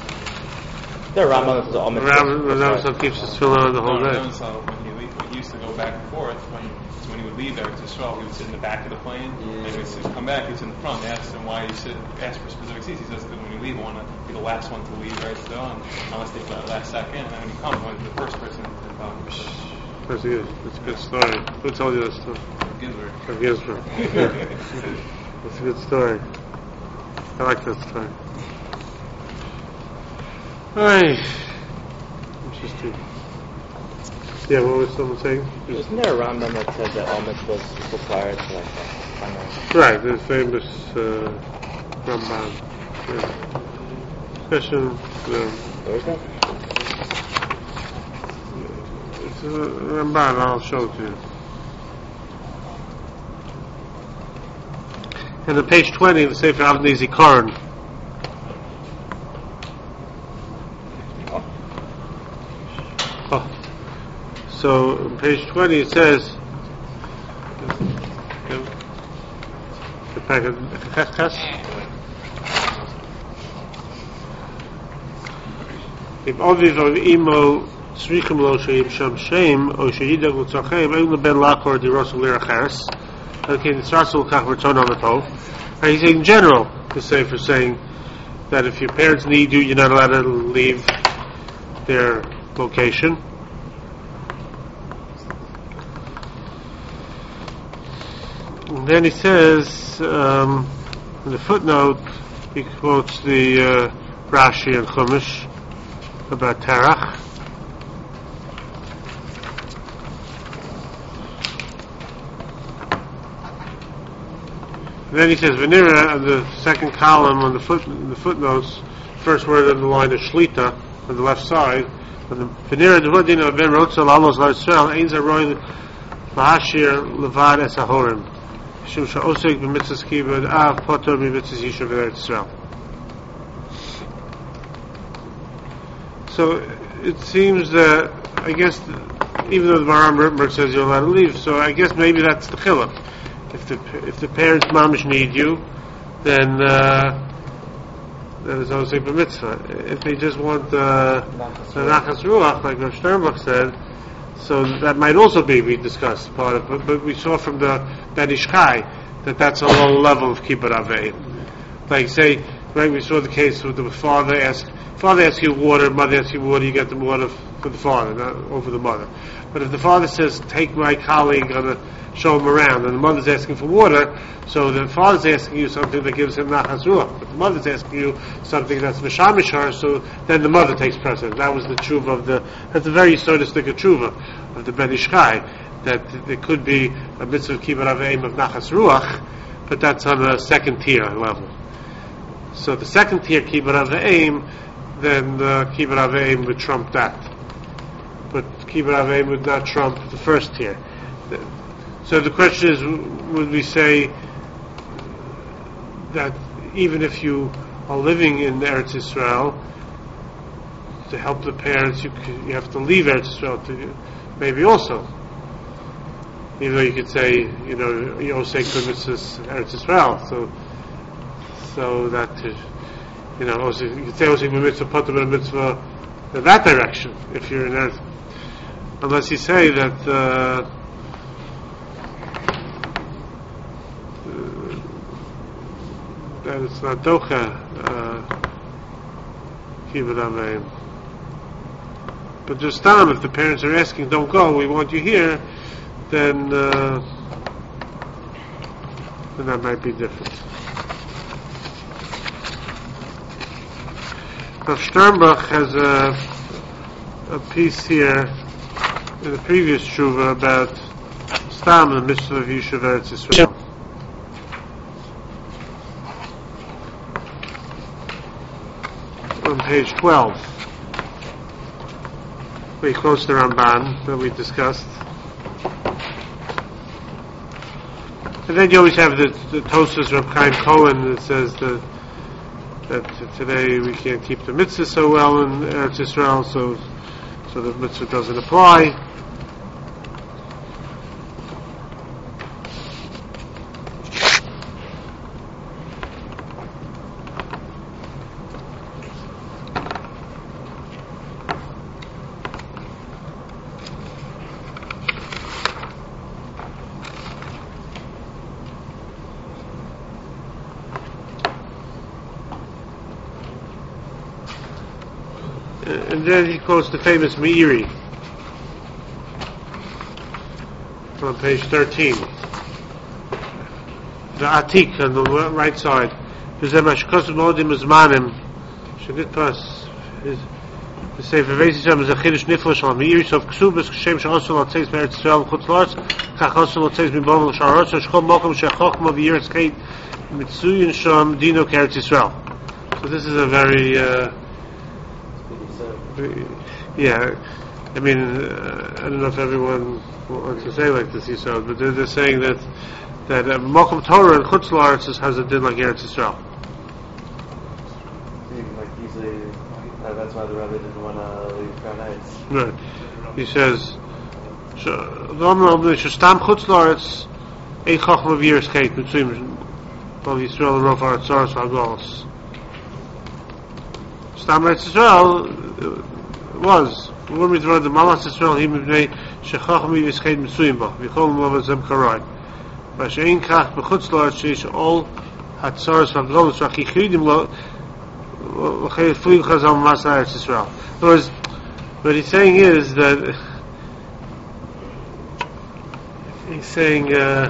Is there a Rambam that says all mitzvahs? Ram Ram Sam keeps his fill on the whole No, day. no, so when he, le- when he used to go back and forth, when, so when he would leave Eretz Yisrael, he would sit in the back of the plane, and he would sit- come back, he'd sit in the front. They asked him why you sit, asked for specific seats. He says, because when you leave, I want to be the last one to leave Eretz Yisrael, and unless they the last second, and then when you come, I want to be the first person to come. That's good. That's a good story. Who told you that story? Ginsburg. From Ginsburg. That's a good story. I like that story. Alright. Interesting. Yeah, what was someone saying? Isn't there a Rambam that says that all mitzvahs required to like uh, final? Right, the famous uh, Ramban. Yeah. Question. Uh, Where is that? it's a Ramban, I'll show it to you. And on page twenty, the Sefer Avnei Zikaron. Oh. So on page twenty it says the packet if Aviv or Imo Tzrichim Lo Sheim Sham Shem or Sheyidag L'Tzarchem Ein Leben Lakor Di Rosh L'Iracheres Okay, the Sarsul Kach Return on the Tov. And he's in general, the Sefer saying that if your parents need you, you're not allowed to leave their location. And then he says, um, in the footnote, he quotes the uh, Rashi and Chumash about Terach. And then he says, Venira, on the second column on the foot, the footnotes, first word on the line is Shlita, on the left side. Venira, the word of Ben Rotzel, Amos, Israel, Ein Zaroin, Mahashir, Levad, Esahorim. Shim Sha'osek, B'mitzvahs Kibud, Av, Potor, B'mitzvahs Yishuv, Eretz Israel. So, it seems that, I guess, even though the Maram Rittenberg says you're allowed to leave, so I guess maybe that's the chiluk. If the if the parents' mamish need you, then uh, then it's also a mitzvah. If they just want uh, the nachas ruach, like Rav Sternbuch said, so that might also be we discussed part of. But, but we saw from the Ben Ish Chai that that's a low level of kibbut aveim. Like say, right? We saw the case with the father ask father asks you water, mother asks you water, you get the water for the father, not over the mother. But if the father says, "Take my colleague on a show him around," and the mother's asking for water, so the father's asking you something that gives him nachas ruach, but the mother's asking you something that's mishamish her, so then the mother takes precedence. That was the tshuva of the, that's a very sodistic tshuva of the Ben Ish Chai, that there could be a mitzvah kibbut aveim of nachas ruach, but that's on a second tier level. So the second tier kibbut aveim, then the kibbut aveim would trump that. But kibbut aveim would not trump the first tier. So the question is, would we say that even if you are living in Eretz Yisrael, to help the parents, you you have to leave Eretz Yisrael to maybe also, even though you could say, you know, you also say mitzvahs Eretz Yisrael, so so that you know, also you could say also mitzvah potem and mitzvah in that direction if you're in Eretz, unless you say that. Uh, that it's not docha kibbut aveim. But just time, if the parents are asking, "Don't go, we want you here," then uh, then that might be different. Rav Sternbuch has a a piece here in the previous tshuva about Stam, the mitzvah of Yishuv Eretz Yisrael. On page twelve, very close to the Ramban that we discussed. And then you always have the, the Tosas Reb Chaim Cohen that says that, that today we can't keep the mitzvah so well in Eretz Yisrael, so so the mitzvah doesn't apply. And then he quotes the famous Meiri on page thirteen. The Atik on the right side. The Sefer Veisisam is a Chiddush Nifla Shalom. Meiri of Ksubas Shem Shalosul Atzeis Meretz Yisrael Chutz La'aretz Kach Losul Atzeis Mibom L'Sharotz Shchol Mokom Shechochma V'Yeretz Kate Mitzuyin Sham Dino Keretz Yisrael. So this is a very uh, yeah, I mean, uh, I don't know if everyone wants to say like this, Yisrael, but they're, they're saying that that uh, Mokum Torah and Chutz La'aretz has a din like Eretz Yisrael. Like usually, uh, that's why the Rebbe didn't want to leave Crown Heights. Right. He says, "Shtam Chutz La'aretz Ein Chochma V'Yeretz Kate Mitzuyim Bal Yisrael Rof Haaretz Zaros V'Hagolos." Stam Eretz Yisrael was when we read the Malas Yisrael him b'nei shechacham yisked mitzuyim ba v'chol mavazem karai v'shein kach b'chutz la'aretz sheish all hatzaros v'gdolos v'chichidim lo other words, what he's saying is that he's saying uh,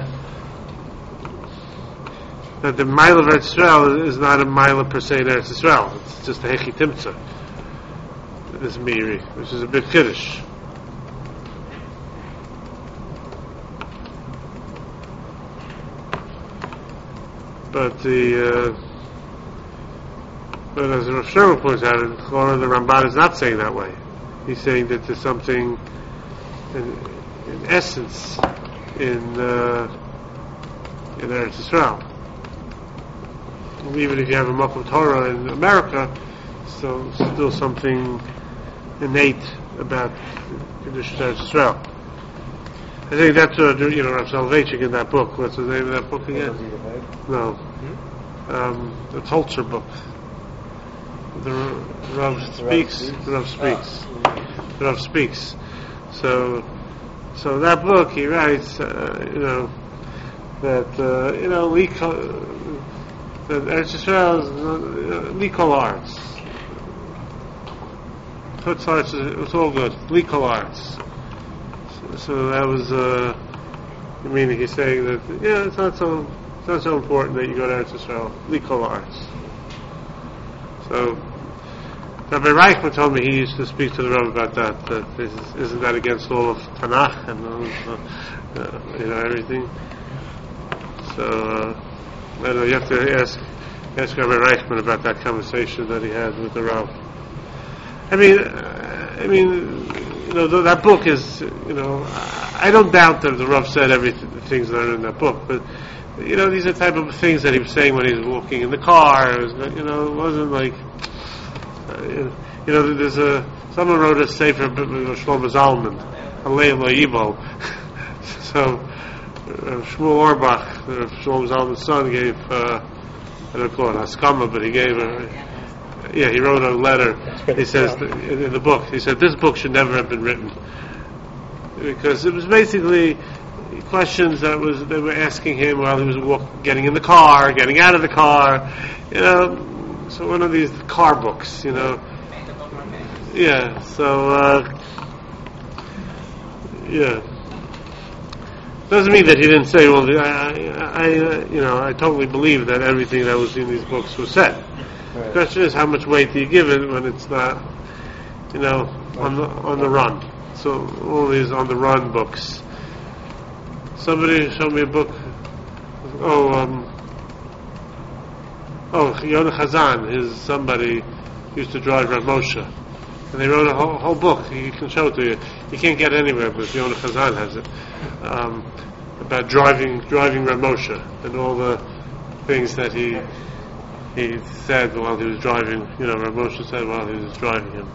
that the mile of Eretz Yisrael is not a mile per se in Eretz Yisrael. It's just a hechi timtza. This miri, which is a bit kiddush. But the uh, but as Rav Sherman points out, in Chora, the Ramban is not saying that way. He's saying that there's something in, in essence in uh, in Eretz Yisrael. Even if you have a Makom Torah in America, still still something innate about conditions of Eretz Yisrael. I think that's uh, you know Rav Soloveitchik in that book. What's the name of that book again? No, um, the Tolzer book. The Rav speaks. The Rav speaks. The Rav speaks. So, so that book he writes, uh, you know, that uh, you know, Likol, that Eretz Yisrael is uh, Likol arts. Chutz arts, it's all good. Likol arts. So, so that was, uh, I mean, he's saying that yeah, it's not so, it's not so important that you go to Eretz Yisrael. Likol arts. So, Rabbi Reichman told me he used to speak to the Rav about that. That is, isn't that against all of Tanakh and all of, uh, uh, you know everything? So uh, I don't know. You have to ask ask Rabbi Reichman about that conversation that he had with the Rav. I mean, uh, I mean, you know, th- that book is, you know, I don't doubt that the Rav said everything, the things that are in that book, but you know, these are the type of things that he was saying when he was walking in the car. It was, you know, it wasn't like, uh, you know, there's a, someone wrote a sefer, Shlomo Zalman, a Leila Ibo. So, uh, Shmuel Orbach, uh, Shlomo Zalman's son, gave, uh, I don't call it Haskama, but he gave a, yeah, he wrote a letter. He says, in, in the book, he said, this book should never have been written. Because it was basically questions that was they were asking him while he was walk, getting in the car, getting out of the car, you know. So one of these car books, you know. Yeah. So uh, yeah. Doesn't mean that he didn't say, well, I, I, I, you know, I totally believe that everything that was in these books was said. Right. The question is, how much weight do you give it when it's not, you know, on the on the run? So all these on the run books. Somebody showed me a book. Oh, um, oh, Yonah Chazan. His somebody used to drive Rav Moshe, and they wrote a whole, whole book. You can show it to you. You can't get it anywhere, but Yonah Chazan has it um, about driving driving Rav Moshe and all the things that he he said while he was driving. You know, Rav Moshe said while he was driving him.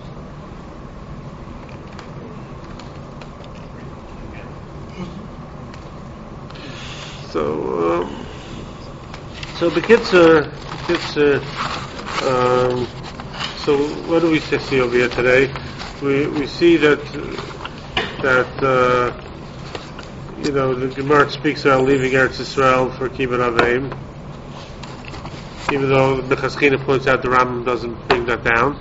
So, um, so Bekitzer, Bekitzer, um, so what do we see over here today? We we see that that uh, you know the Gemara speaks about leaving Eretz Yisrael for Kibbutz Aveim, even though the Chaskina points out the Rambam doesn't bring that down,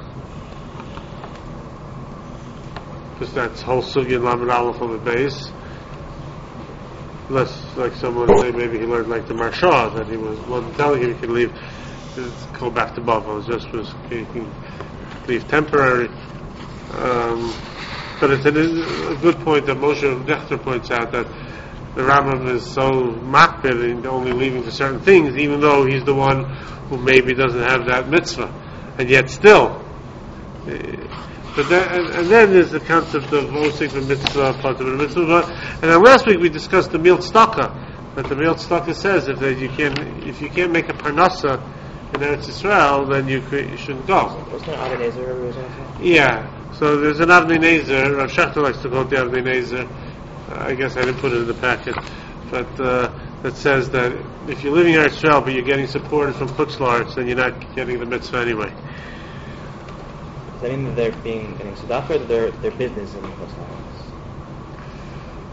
because that's whole sugya in Lamed Aleph on the base. Unless, like someone say, maybe he learned like the Marsha, that he was wasn't telling him he could leave, go back to Bavel. Just was he can leave temporary. Um, but it's a, a good point that Moshe Dechter points out that the Rambam is so makbid in only leaving for certain things, even though he's the one who maybe doesn't have that mitzvah, and yet still. Uh, But then, and, and then there's the concept of osik the mitzvah, part of the mitzvah. And then last week we discussed the milt staka. That the milt staka says if that you can, if you can't make a parnasa in Eretz Yisrael, then you, you shouldn't go. Wasn't there Avnei Nezer? Yeah. So there's an Avnei Nezer. Rav Shachter likes to call it the Avnei Nezer. Uh, I guess I didn't put it in the packet, but uh, that says that if you're living in Eretz Yisrael but you're getting supported from Chutz La'aretz, then you're not getting the mitzvah anyway. Does that mean that they're being getting tzedakah or that their their business in Chutz La'aretz?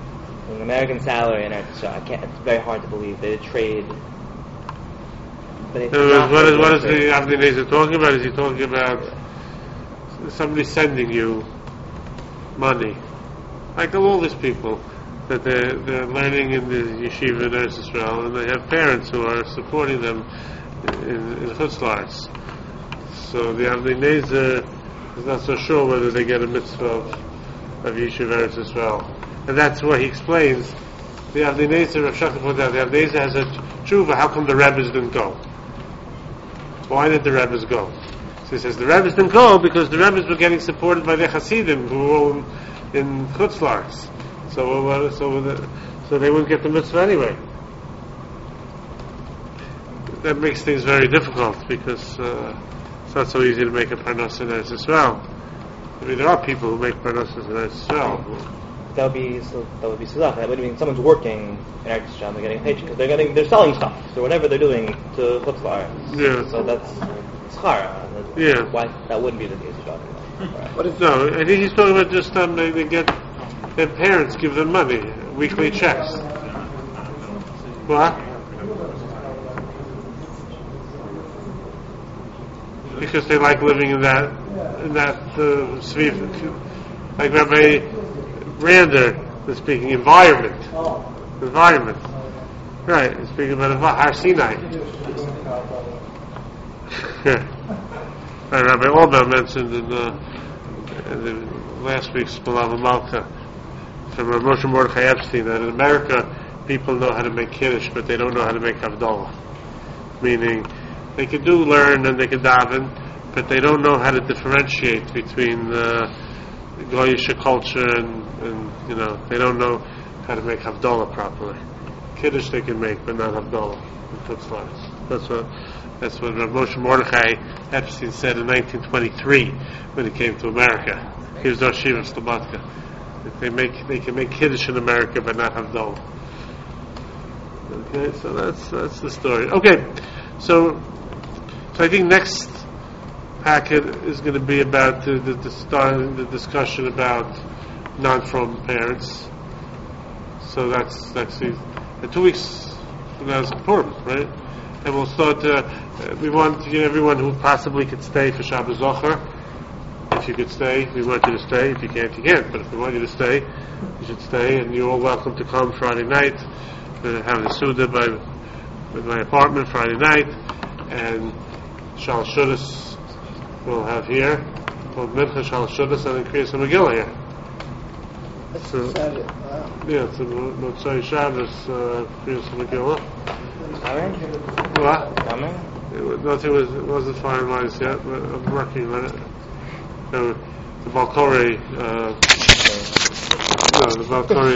An American salary in Eretz Yisrael, I can't. It's very hard to believe they trade but it's In other not words, what is, what is the the Avnei Nezer talking about? Is he talking about somebody sending you money? Like all these people that they're, they're learning in the yeshiva in Eretz Yisrael, and they have parents who are supporting them in, in Chutz La'aretz. So the Avnei Nezer is not so sure whether they get a mitzvah of, of yeshiva Eretz Yisrael. And that's why he explains the Avnei Nezer, Rav Shachar points out, the Avnei Nezer has a tshuva, how come the Rebbes didn't go? Why did the Rebbes go? So he says the Rebbes didn't go because the Rebbes were getting supported by the Hasidim who were all in, in Chutz La'aretz. So, uh, so, the, so they wouldn't get the mitzvah anyway. That makes things very difficult because uh, it's not so easy to make a parnasa in Eretz Yisrael. I mean, there are people who make parnasas in Eretz Yisrael. That would be so, that would be tzedakah. That would mean someone's working in Eretz Yisrael, they're getting paid because they're getting they're selling stuff. So whatever they're doing to Chutz La'aretz. Yeah. So that's schara. Yeah. Why that wouldn't be the case you're talking about. What is No, I think he's talking about just um, they, they get their parents give them money, weekly checks. What? Because they like living in that in that uh, sphere, like Rabbi Rander is speaking environment, environment. Right, he's speaking about Har Sinai. Right, Rabbi Alba mentioned in, uh, in the last week's Malava Malka from Rav Moshe Mordechai Epstein that in America people know how to make Kiddush, but they don't know how to make Havdalah. Meaning, they can do learn and they can daven, but they don't know how to differentiate between the Goyish culture and, and, you know, they don't know how to make Havdalah properly. Kiddush they can make, but not Havdalah. That's what that's what Rav Moshe Mordechai Epstein said in nineteen twenty-three when he came to America. He was Rosh Yeshiva of Slobodka. They make they can make Kiddush in America, but not Havdalah. Okay, so that's that's the story. Okay, so so I think next packet is going to be about the the, the, start, the discussion about non-from parents. So that's that's the, the two weeks from now is important, right? And we'll start. Uh, we want to get everyone who possibly could stay for Shabbos Zocher. If you could stay, we want you to stay. If you can't, you can't. But if we want you to stay, you should stay. And you're all welcome to come Friday night. Uh, have the Suda by with my apartment Friday night, and Shal Shudas we'll have here. Called Mincha Shal Shudas, and then Kriyas HaMegillah here. So, yeah, it's a Motzai Shabbos uh, Kriyas HaMegillah. What? It, nothing was it wasn't finalized yet, but I'm working on it. So, the Balkori, uh, no, the Balkori.